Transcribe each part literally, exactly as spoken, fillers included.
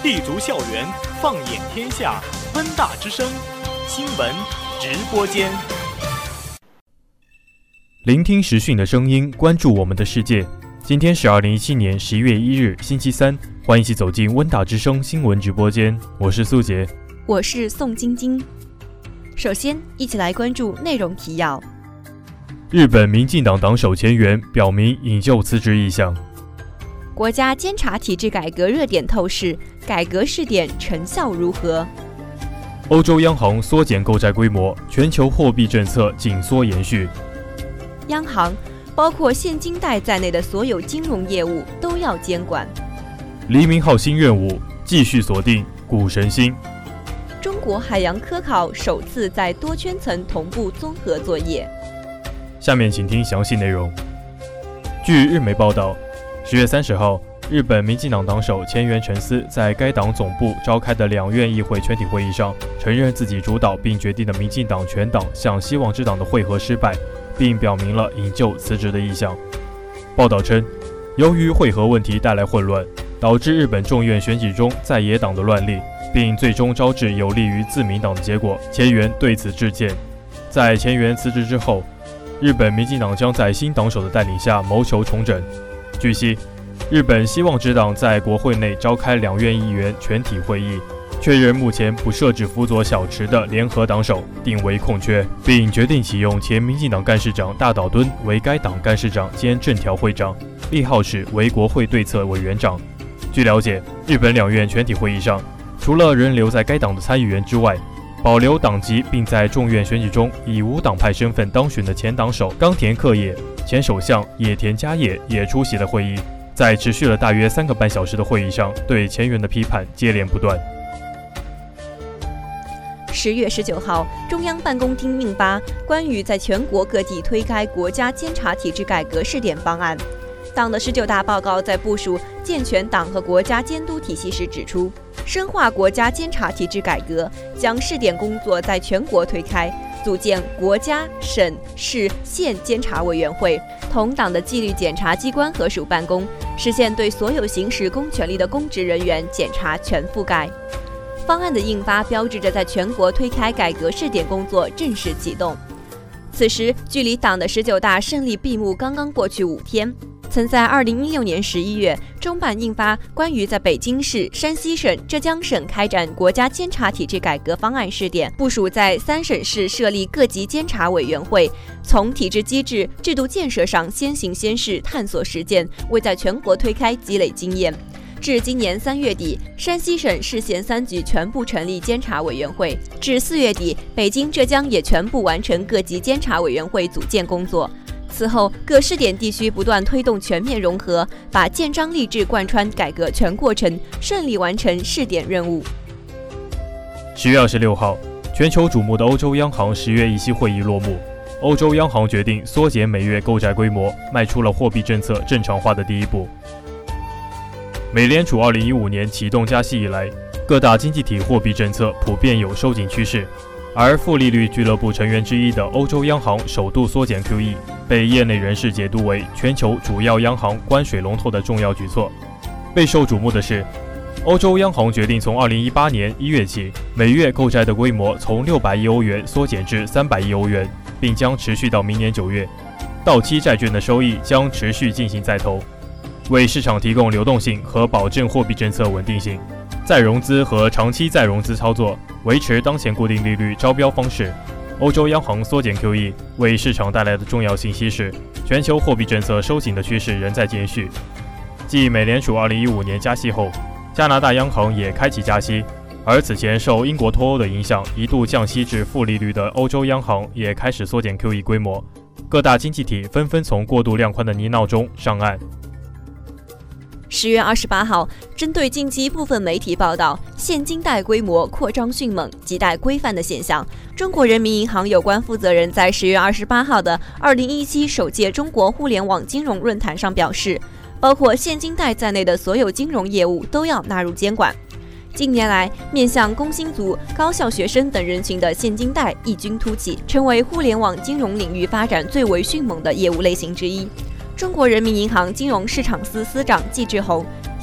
立足校园，放眼天下，温大之声新闻直播间。 聆听时讯的声音，关注我们的世界。今天是二零一七年十一月一日，星期三，欢迎一起走进温大之声新闻直播间。我是苏杰， 我是宋晶晶。首先，一起来关注内容提要。 日本民进党党首前元表明引咎辞职意向。 国家监察体制改革热点透视，改革试点成效如何？ 欧洲央行缩减购债规模，全球货币政策紧缩延续。 央行包括现金贷在内的所有金融业务都要监管。 黎明号新任务继续锁定谷神星。 中国海洋科考首次在多圈层同步综合作业。 下面请听详细内容。据日媒报道，十月三十号，日本民进党党首前原诚司在该党总部召开的两院议会全体会议上，承认自己主导并决定的民进党全党向希望之党的会合失败，并表明了引咎辞职的意向。报道称，由于会合问题带来混乱，导致日本众院选举中在野党的乱立，并最终招致有利于自民党的结果，前原对此致歉。在前原辞职之后，日本民进党将在新党首的带领下谋求重整。据悉，日本希望之党在国会内召开两院议员全体会议，确认目前不设置辅佐小池的联合党首定为空缺，并决定启用前民进党干事长大岛敦为该党干事长兼政调会长，立浩史为国会对策委员长。据了解，日本两院全体会议上，除了仍留在该党的参议员之外，保留党籍并在众院选举中以无党派身份当选的前党首冈田克也、前首相野田佳也也出席了会议。在持续了大约三个半小时的会议上，对前原的批判接连不断。 十月十九号，中央办公厅印发关于在全国各地推开国家监察体制改革试点方案。党的十九大报告在部署健全党和国家监督体系时指出，深化国家监察体制改革，将试点工作在全国推开，组建国家、省、市、县监察委员会，同党的纪律检察机关合署办公，实现对所有行使公权力的公职人员检察全覆盖。方案的印发标志着在全国推开改革试点工作正式启动。此时，距离党的十九大胜利闭幕刚刚过去五天。曾在二零一六年十一月，中办印发关于在北京市、山西省、浙江省开展国家监察体制改革方案试点，部署在三省市设立各级监察委员会，从体制机制、制度建设上先行先试，探索实践，为在全国推开积累经验。至今年三月底，山西省、市县三局全部成立监察委员会；至四月底，北京、浙江也全部完成各级监察委员会组建工作。此后，各试点地区不断推动全面融合，把建章立制贯穿改革全过程，顺利完成试点任务。 十月二十六号，全球瞩目的欧洲央行十月议息会议落幕，欧洲央行决定缩减每月购债规模，迈出了货币政策正常化的第一步。美联储二零一五年启动加息以来，各大经济体货币政策普遍有收紧趋势。而负利率俱乐部成员之一的欧洲央行首度缩减 Q E， 被业内人士解读为全球主要央行关水龙头的重要举措。备受瞩目的是，欧洲央行决定从二零一八年一月起，每月购债的规模从六百亿欧元缩减至三百亿欧元，并将持续到明年九月。到期债券的收益将持续进行再投，为市场提供流动性和保证货币政策稳定性。再融资和长期再融资操作维持当前固定利率招标方式。欧洲央行缩减 Q E 为市场带来的重要信息是，全球货币政策收紧的趋势仍在延续。继美联储二零一五年加息后，加拿大央行也开启加息，而此前受英国脱欧的影响一度降息至负利率的欧洲央行也开始缩减 Q E 规模。各大经济体纷纷从过度量宽的泥淖中上岸。 十月二十八号，针对近期部分媒体报道现金贷规模扩张迅猛、亟待规范的现象，中国人民银行有关负责人在十月二十八号的二零一七首届中国互联网金融论坛上表示，包括现金贷在内的所有金融业务都要纳入监管。近年来，面向工薪族、高校学生等人群的现金贷异军突起，成为互联网金融领域发展最为迅猛的业务类型之一。中国人民银行金融市场司司长季志宏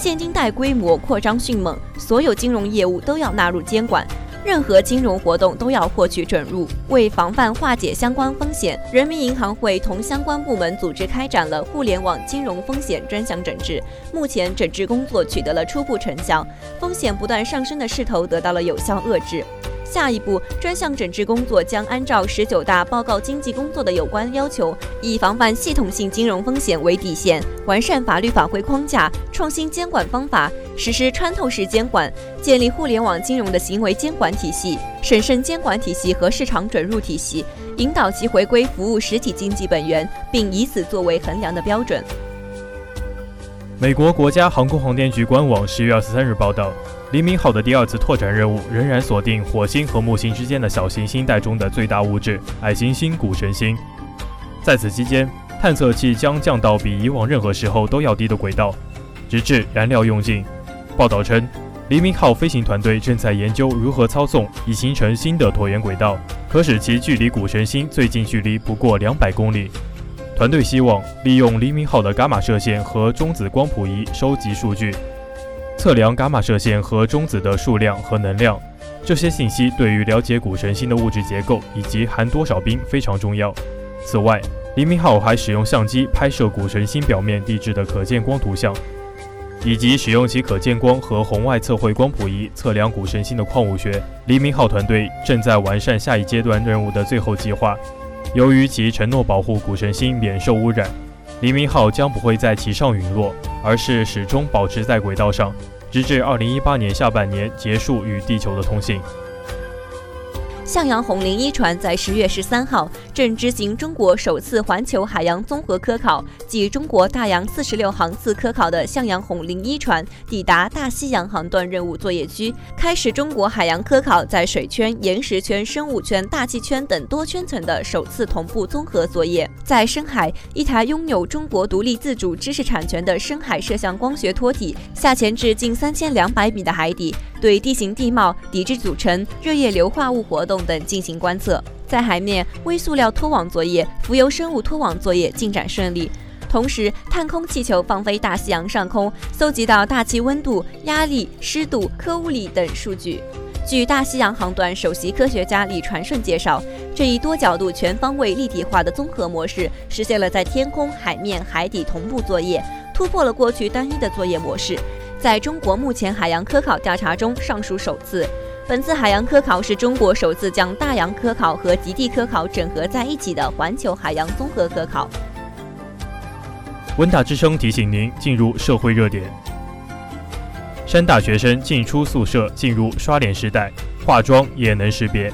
现金贷规模扩张迅猛，所有金融业务都要纳入监管。任何金融活动都要获取准入。为防范化解相关风险，人民银行会同相关部门组织开展了互联网金融风险专项整治。目前整治工作取得了初步成效，风险不断上升的势头得到了有效遏制。下一步，专项整治工作将按照十九大报告经济工作的有关要求，以防范系统性金融风险为底线，完善法律法规框架，创新监管方法，实施穿透式监管，建立互联网金融的行为监管体系、审慎监管体系和市场准入体系，引导其回归服务实体经济本源，并以此作为衡量的标准。 美国国家航空航天局官网十月二十三日报道，黎明号的第二次拓展任务仍然锁定火星和木星之间的小行星带中的最大物质矮行星谷神星。在此期间，探测器将降到比以往任何时候都要低的轨道，直至燃料用尽。报道称，黎明号飞行团队正在研究如何操纵以形成新的椭圆轨道，可使其距离谷神星最近距离不过两百公里。团队希望利用黎明号的伽马射线和中子光谱仪收集数据，测量伽马射线和中子的数量和能量。这些信息对于了解谷神星的物质结构以及含多少冰非常重要。此外，黎明号还使用相机拍摄谷神星表面地质的可见光图像，以及使用其可见光和红外测绘光谱仪测量谷神星的矿物学。黎明号团队正在完善下一阶段任务的最后计划。由于其承诺保护谷神星免受污染，黎明号将不会在其上陨落，而是始终保持在轨道上，直至二零一八年下半年结束与地球的通信。 向阳红零一船在十月十三号正执行中国首次环球海洋综合科考暨中国大洋四十六航次科考的向阳红零一船抵达大西洋航段任务作业区，开始中国海洋科考在水圈、岩石圈、生物圈、大气圈等多圈层的首次同步综合作业。在深海，一台拥有中国独立自主知识产权的深海摄像光学托体下潜至近三千两百米的海底，对地形地貌、地质组成、热液硫化物活动等进行观测。在海面，微塑料拖网作业、浮游生物拖网作业进展顺利。同时，探空气球放飞大西洋上空，搜集到大气温度、压力、湿度、颗物力等数据。据大西洋航段首席科学家李传顺介绍，这一多角度全方位立体化的综合模式实现了在天空、海面、海底同步作业，突破了过去单一的作业模式。在中国目前海洋科考调查中尚属首次。本次海洋科考是中国首次将大洋科考和极地科考整合在一起的环球海洋综合科考。 温大之声提醒您进入社会热点。山大学生进出宿舍进入刷脸时代，化妆也能识别。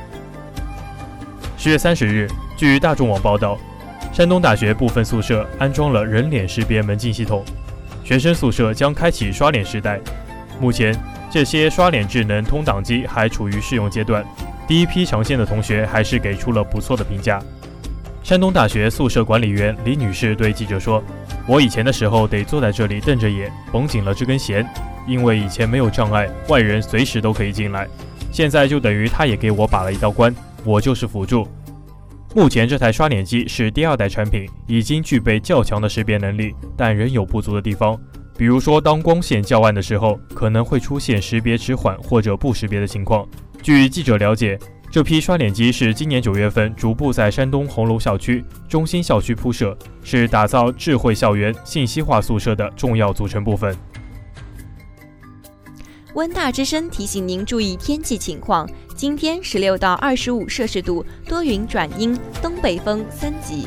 十月三十日，据大众网报道，山东大学部分宿舍安装了人脸识别门禁系统，学生宿舍将开启刷脸时代。目前，这些刷脸智能通档机还处于试用阶段，第一批尝鲜的同学还是给出了不错的评价。山东大学宿舍管理员李女士对记者说：“我以前的时候得坐在这里瞪着眼，绷紧了这根弦，因为以前没有障碍，外人随时都可以进来。现在就等于他也给我把了一道关，我就是辅助。”目前这台刷脸机是第二代产品，已经具备较强的识别能力，但仍有不足的地方。比如说，当光线较暗的时候，可能会出现识别迟缓或者不识别的情况。据记者了解，这批刷脸机是今年九月份逐步在山东红楼校区、中心校区铺设，是打造智慧校园、信息化宿舍的重要组成部分。 温大之声提醒您注意天气情况：今天十六到二十五摄氏度，多云转阴，东北风三级。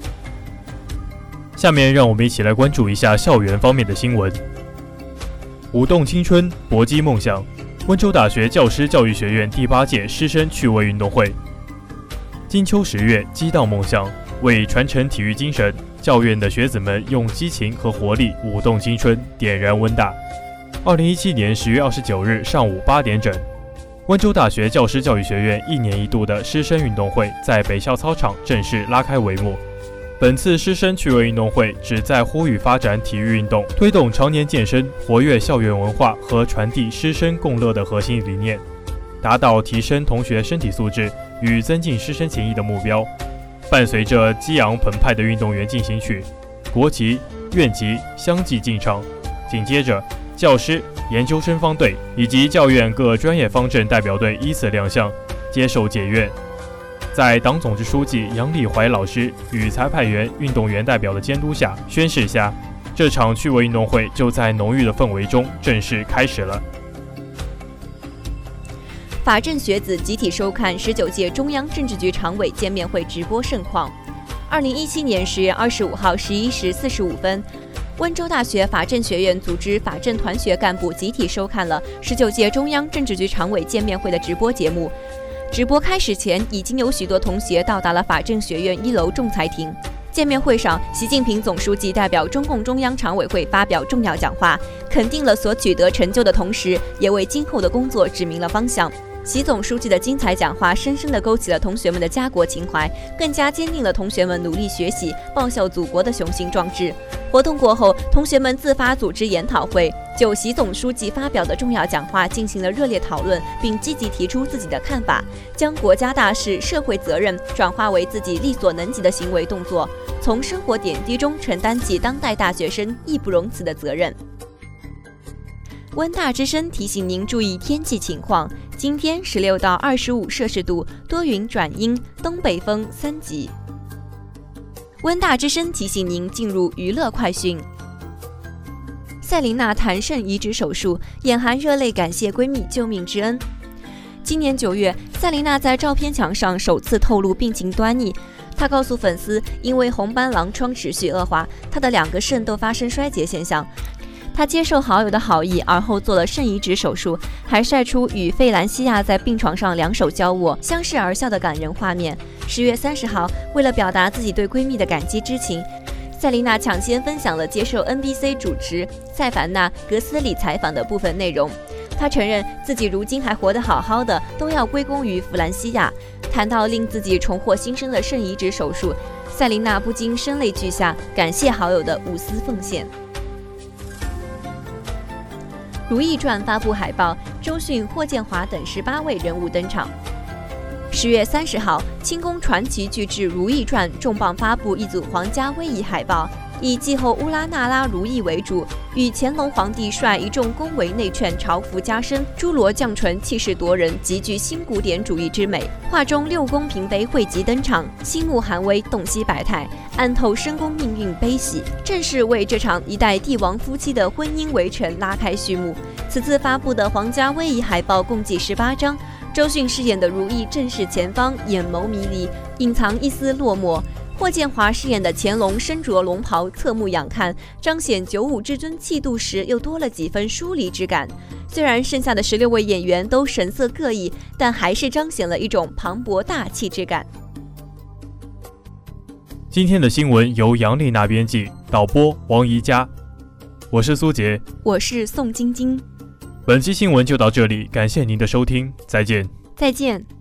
下面让我们一起来关注一下校园方面的新闻。舞动青春，搏击梦想。温州大学教师教育学院第八届师生趣味运动会。金秋十月，激荡梦想，为传承体育精神，教院的学子们用激情和活力舞动青春，点燃温大。二零一七年十月二十九日上午八点整，温州大学教师教育学院一年一度的师生运动会在北校操场正式拉开帷幕。本次师生趣味运动会旨在呼吁发展体育运动，推动常年健身，活跃校园文化和传递师生共乐的核心理念，达到提升同学身体素质与增进师生情谊的目标。伴随着激昂澎湃的运动员进行曲，国旗、院旗相继进场， 紧接着，教师、研究生方队以及教院各专业方阵代表队依次亮相，接受检阅。在党总支书记杨丽怀老师与裁判员、运动员代表的监督下、宣誓下，这场趣味运动会就在浓郁的氛围中正式开始了。 法政学子集体收看十九届中央政治局常委见面会直播盛况。二零一七年十月二十五号十一时四十五分，温州大学法政学院组织法政团学干部集体收看了十九届中央政治局常委见面会的直播节目。直播开始前，已经有许多同学到达了法政学院一楼仲裁庭。见面会上，习近平总书记代表中共中央常委会发表重要讲话，肯定了所取得成就的同时，也为今后的工作指明了方向。习总书记的精彩讲话深深地勾起了同学们的家国情怀，更加坚定了同学们努力学习、报效祖国的雄心壮志。活动过后，同学们自发组织研讨会，就习总书记发表的重要讲话进行了热烈讨论，并积极提出自己的看法，将国家大事、社会责任转化为自己力所能及的行为动作，从生活点滴中承担起当代大学生义不容辞的责任。温大之声提醒您注意天气情况，今天十六到二十五摄氏度，多云转阴，东北风三级。温大之声提醒您进入娱乐快讯。赛琳娜谈肾移植手术，眼含热泪感谢闺蜜救命之恩。今年九月，赛琳娜在照片墙上首次透露病情端倪。她告诉粉丝，因为红斑狼疮持续恶化，她的两个肾都发生衰竭现象。她接受好友的好意，而后做了肾移植手术，还晒出与费兰西亚在病床上两手交握、相视而笑的感人画面。十月三十号，为了表达自己对闺蜜的感激之情，赛琳娜抢先分享了接受 N B C 主持塞凡娜·格斯里采访的部分内容。她承认自己如今还活得好好的，都要归功于弗兰西亚。谈到令自己重获新生的肾移植手术，赛琳娜不禁声泪俱下，感谢好友的无私奉献。《如懿传》发布海报，周迅、霍建华等十八位人物登场。十月三十号，清宫传奇巨制《如懿传》重磅发布一组皇家威仪海报，以继后乌拉那拉如懿为主，与乾隆皇帝率一众宫闱内券朝服加身，珠罗绛唇，气势夺人，极具新古典主义之美。画中六宫嫔妃汇集登场，心目含微，洞悉百态，暗透深宫命运悲喜，正是为这场一代帝王夫妻的婚姻围城拉开序幕。此次发布的皇家威仪海报共计十八张，周迅饰演的如懿正是前方，眼眸迷离，隐藏一丝落寞。霍建华饰演的乾隆身着龙袍，侧目仰看，彰显九五至尊气度时，又多了几分疏离之感。虽然剩下的十六位演员都神色各异，但还是彰显了一种磅礴大气之感。 今天的新闻由杨丽娜编辑，导播王怡佳，我是苏杰， 我是宋晶晶。 本期新闻就到这里，感谢您的收听，再见。 再见。